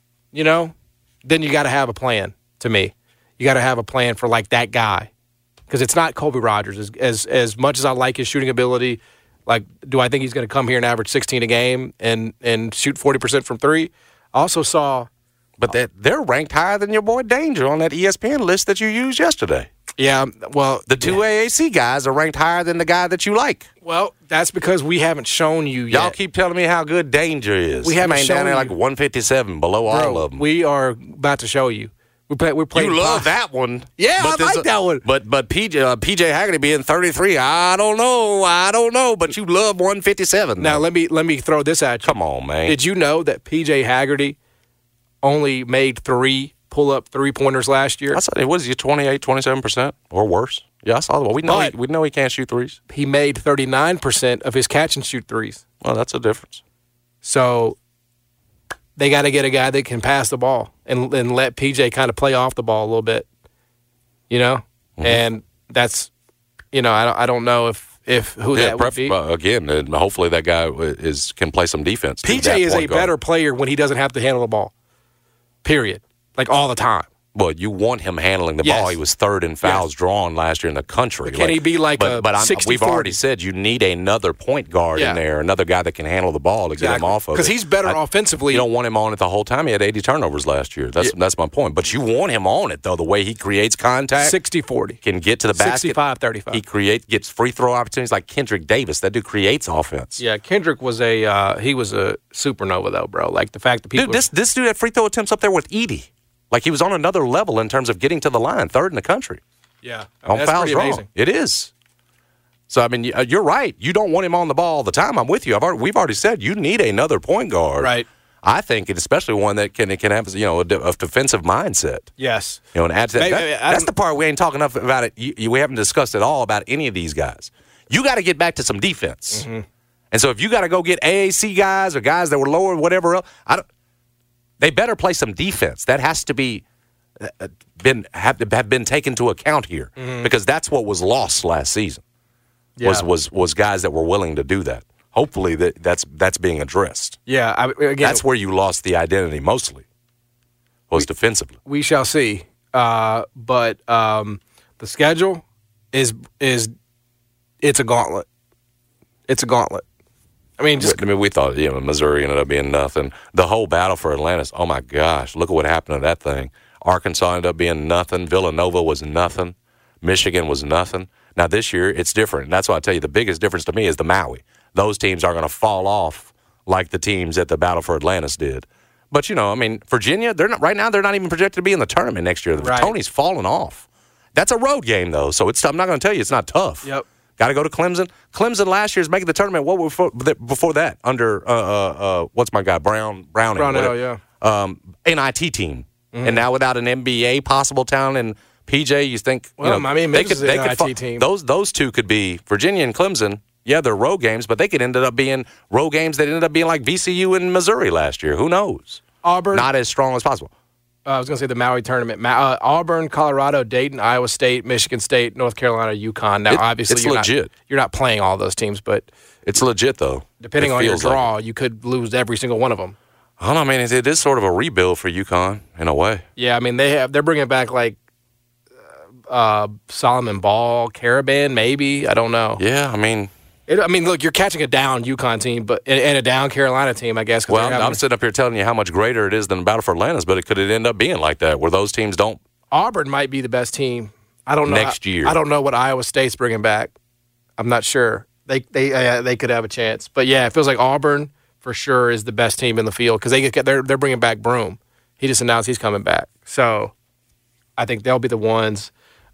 then you got to have a plan. To me, you got to have a plan for that guy. Because it's not Colby Rogers. As much as I like his shooting ability, do I think he's going to come here and average 16 a game and shoot 40% from three? I also saw... But they're ranked higher than your boy Danger on that ESPN list that you used yesterday. Yeah, well... The two AAC guys are ranked higher than the guy that you like. Well, that's because we haven't shown you yet. Y'all keep telling me how good Danger is. We haven't shown down there you. 157, below all of them. We are about to show you. We're playing. You love that one. Yeah, I like that one. But PJ Haggerty being 33, I don't know. But you love 157. Now let me throw this at you. Come on, man. Did you know that PJ Haggerty only made 3 pull-up three-pointers last year? I said, what is he, 28, 27% or worse? Yeah, I saw that. We know he can't shoot threes. He made 39% of his catch-and-shoot threes. Well, that's a difference. So they got to get a guy that can pass the ball and let PJ kind of play off the ball a little bit, Mm-hmm. And that's, I don't know if who that would be. Again, and hopefully that guy can play some defense. PJ is a better player when he doesn't have to handle the ball, period, all the time. Well, you want him handling the ball. He was third in fouls drawn last year in the country. But can he be but 60-40? We've already said you need another point guard in there, another guy that can handle the ball to get him off of it. Because he's better offensively. You don't want him on it the whole time. He had 80 turnovers last year. That's my point. But you want him on it, though, the way he creates contact. 60-40. Can get to the basket. 65-35. He gets free throw opportunities like Kendrick Davis. That dude creates offense. Yeah, Kendrick was a supernova, though, bro. The fact that people... Dude, this dude had free throw attempts up there with Edey. He was on another level in terms of getting to the line, third in the country. Yeah. On fouls drawn. Amazing. It is. So, you're right. You don't want him on the ball all the time. I'm with you. We've already said you need another point guard. Right. I think, especially one that can have a defensive mindset. Yes. And add to that. That's the part we ain't talking enough about it. We haven't discussed at all about any of these guys. You got to get back to some defense. Mm-hmm. And so if you got to go get AAC guys or guys that were lower, whatever else, they better play some defense. That has to be have been taken into account here because that's what was lost last season. Yeah. Was guys that were willing to do that. Hopefully that's being addressed. Yeah, that's where you lost the identity mostly. Was defensively. We shall see. But the schedule is it's a gauntlet. It's a gauntlet. I mean, we thought, Missouri ended up being nothing. The whole battle for Atlantis, oh, my gosh, look at what happened to that thing. Arkansas ended up being nothing. Villanova was nothing. Michigan was nothing. Now, this year, it's different. And that's why I tell you the biggest difference to me is the Maui. Those teams are going to fall off like the teams at the Battle for Atlantis did. But, Virginia, right now, they're not even projected to be in the tournament next year. Right. Tony's falling off. That's a road game, though, so I'm not going to tell you it's not tough. Yep. Got to go to Clemson. Clemson last year is making the tournament. What were before that? Under what's my guy Browning? Brownell, yeah. NIT team, and now without an NBA possible talent and PJ, you think? Memphis is an NIT team. Those two could be Virginia and Clemson. Yeah, they're road games, but they could end up being road games that ended up being like VCU and Missouri last year. Who knows? Auburn, not as strong as possible. I was going to say the Maui tournament. Auburn, Colorado, Dayton, Iowa State, Michigan State, North Carolina, UConn. Now, obviously, it's legit. You're not playing all those teams, but it's legit though. Depending on your draw, you could lose every single one of them. I don't know, man. It is sort of a rebuild for UConn in a way. Yeah, I mean they're bringing back like Solomon Ball, Caravan, maybe. I don't know. Yeah, I mean, look, you're catching a down UConn team, and a down Carolina team, I guess. Well, I'm sitting up here telling you how much greater it is than the Battle for Atlantis, but could it end up being like that, where those teams don't? Auburn might be the best team. I don't know next year. I don't know what Iowa State's bringing back. I'm not sure. They could have a chance, but yeah, it feels like Auburn for sure is the best team in the field because they're bringing back Broome. He just announced he's coming back, so I think they'll be the ones.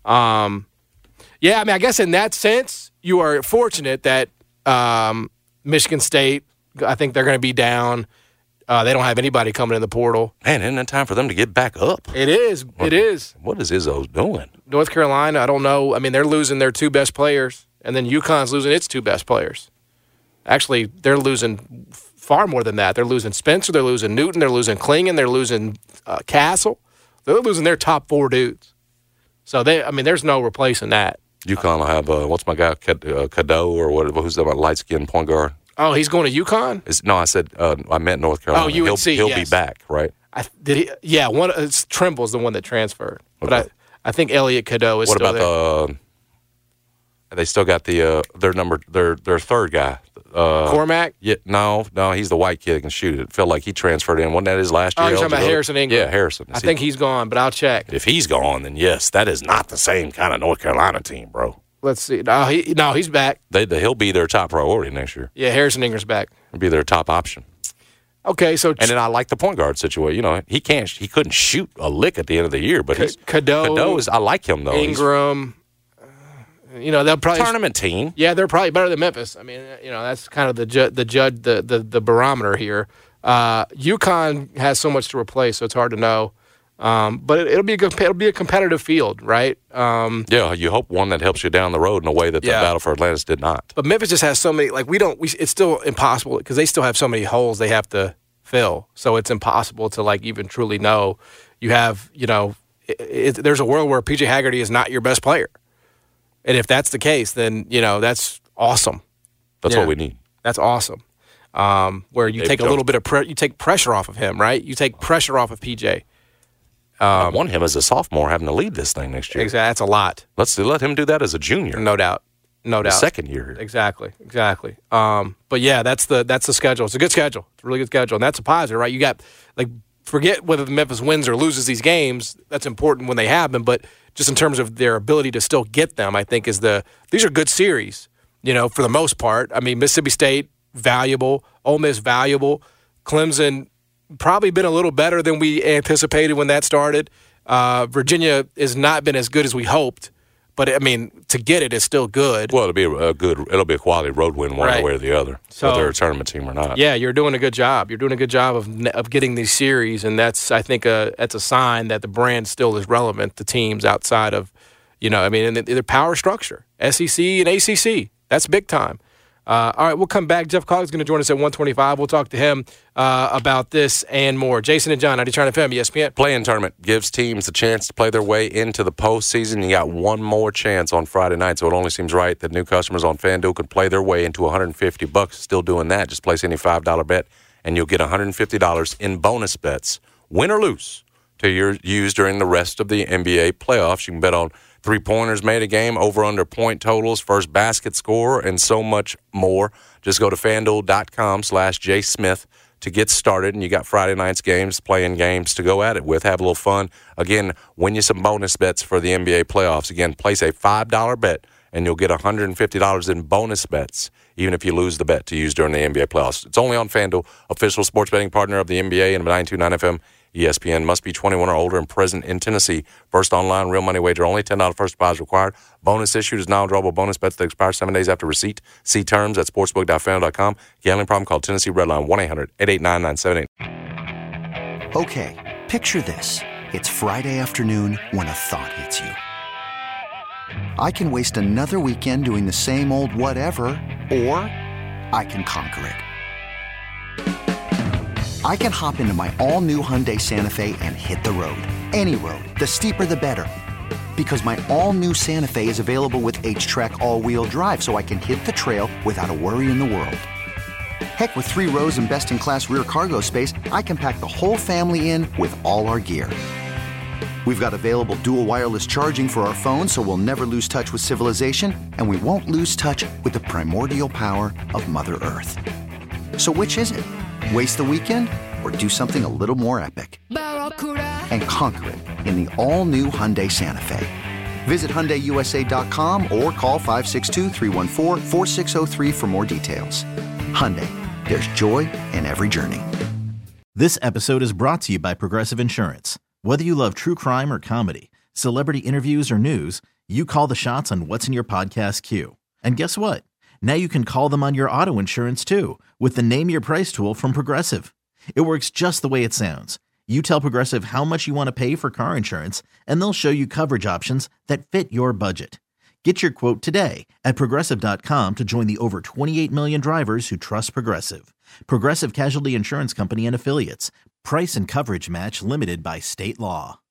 Yeah, I guess in that sense, you are fortunate that Michigan State, I think they're going to be down. They don't have anybody coming in the portal. Man, isn't it time for them to get back up? It is. It is. What is Izzo's doing? North Carolina, I don't know. They're losing their two best players, and then UConn's losing its two best players. Actually, they're losing far more than that. They're losing Spencer, they're losing Newton, they're losing Klingon, they're losing Castle. They're losing their top four dudes. So, there's no replacing that. UConn will have, what's my guy, Cadeau, or what? Who's that light-skinned point guard? Oh, he's going to UConn? No, I said, I meant North Carolina. Oh, UNC, He'll be back, right? It's Trimble's the one that transferred. Okay. But I think Elliot Cadeau is what still about there. They still got their third guy. Cormac? Yeah, no, he's the white kid that can shoot it. It felt like he transferred in. Wasn't that his last year? Oh, you're talking about Harrison Ingram? Yeah, Harrison. I think he's gone, but I'll check. If he's gone, then yes, that is not the same kind of North Carolina team, bro. Let's see. No, he's back. He'll be their top priority next year. Yeah, Harrison Ingram's back. He'll be their top option. Okay, so and then I like the point guard situation. He couldn't shoot a lick at the end of the year, but Cadeau is. I like him though. Ingram. They'll probably tournament team. Yeah, they're probably better than Memphis. That's kind of the barometer here. UConn has so much to replace, so it's hard to know. But it'll be a competitive field, right? Yeah, you hope one that helps you down the road in a way that the Battle for Atlantis did not. But Memphis just has so many. It's still impossible because they still have so many holes they have to fill. So it's impossible to even truly know. You have there's a world where PJ Haggerty is not your best player. And if that's the case, then, that's awesome. That's what we need. That's awesome. Where you take a little bit of you take pressure off of him, right? You take pressure off of PJ. I want him as a sophomore having to lead this thing next year. Exactly. That's a lot. Let him do that as a junior. No doubt. Second year. Exactly. But yeah, that's the schedule. It's a good schedule. It's a really good schedule. And that's a positive, right? You got, forget whether the Memphis wins or loses these games. That's important when they have them. But just in terms of their ability to still get them, I think these are good series, for the most part. Mississippi State, valuable. Ole Miss, valuable. Clemson, probably been a little better than we anticipated when that started. Virginia has not been as good as we hoped. But, to get it is still good. Well, it'll be a quality road win one way or the other, whether they're a tournament team or not. Yeah, you're doing a good job. You're doing a good job of getting these series, and that's, I think, that's a sign that the brand still is relevant to teams outside of, in the power structure, SEC and ACC. That's big time. All right, we'll come back. Jeff Collins is going to join us at 1:25. We'll talk to him about this and more. Jason and John, 92.9 FM, ESPN. Play-in tournament gives teams a chance to play their way into the postseason. You got one more chance on Friday night, so it only seems right that new customers on FanDuel can play their way into $150. Still doing that. Just place any $5 bet, and you'll get $150 in bonus bets, win or lose, to use during the rest of the NBA playoffs. You can bet on 3-pointers made a game, over-under point totals, first basket scorer, and so much more. Just go to FanDuel.com/JSmith to get started, and you got Friday night's games, playing games to go at it with. Have a little fun. Again, win you some bonus bets for the NBA playoffs. Again, place a $5 bet, and you'll get $150 in bonus bets, even if you lose the bet to use during the NBA playoffs. It's only on FanDuel, official sports betting partner of the NBA and 92.9 FM ESPN. Must be 21 or older and present in Tennessee. First online, real money wager only. $10 first deposit required. Bonus issued is non-withdrawable bonus bets that expire 7 days after receipt. See terms at sportsbook.fanduel.com. Gambling problem? Call Tennessee Redline 1-800-889-978. Okay, picture this. It's Friday afternoon when a thought hits you. I can waste another weekend doing the same old whatever, or I can conquer it. I can hop into my all-new Hyundai Santa Fe and hit the road. Any road. The steeper, the better. Because my all-new Santa Fe is available with H-Track all-wheel drive, so I can hit the trail without a worry in the world. Heck, with 3 rows and best-in-class rear cargo space, I can pack the whole family in with all our gear. We've got available dual wireless charging for our phones, so we'll never lose touch with civilization, and we won't lose touch with the primordial power of Mother Earth. So which is it? Waste the weekend or do something a little more epic? And conquer it in the all-new Hyundai Santa Fe. Visit HyundaiUSA.com or call 562-314-4603 for more details. Hyundai, there's joy in every journey. This episode is brought to you by Progressive Insurance. Whether you love true crime or comedy, celebrity interviews or news, you call the shots on what's in your podcast queue. And guess what? Now you can call them on your auto insurance too with the Name Your Price tool from Progressive. It works just the way it sounds. You tell Progressive how much you want to pay for car insurance, and they'll show you coverage options that fit your budget. Get your quote today at Progressive.com to join the over 28 million drivers who trust Progressive. Progressive Casualty Insurance Company and Affiliates. Price and coverage match limited by state law.